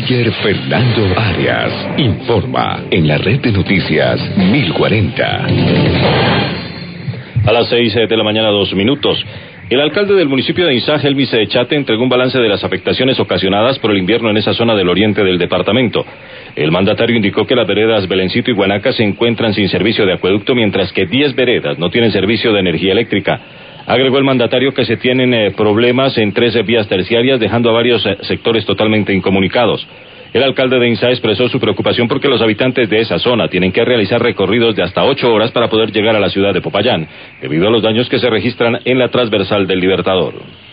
Mayer Fernando Arias informa en la red de noticias 1040. A las 6 de la mañana, 2 minutos. El alcalde del municipio de Inzá, Helmis Chate, entregó un balance de las afectaciones ocasionadas por el invierno en esa zona del oriente del departamento. El mandatario indicó que las veredas Belencito y Guanaca se encuentran sin servicio de acueducto, mientras que 10 veredas no tienen servicio de energía eléctrica. Agregó el mandatario que se tienen problemas en 13 vías terciarias, dejando a varios sectores totalmente incomunicados. El alcalde de Inzá expresó su preocupación porque los habitantes de esa zona tienen que realizar recorridos de hasta 8 horas para poder llegar a la ciudad de Popayán, debido a los daños que se registran en la transversal del Libertador.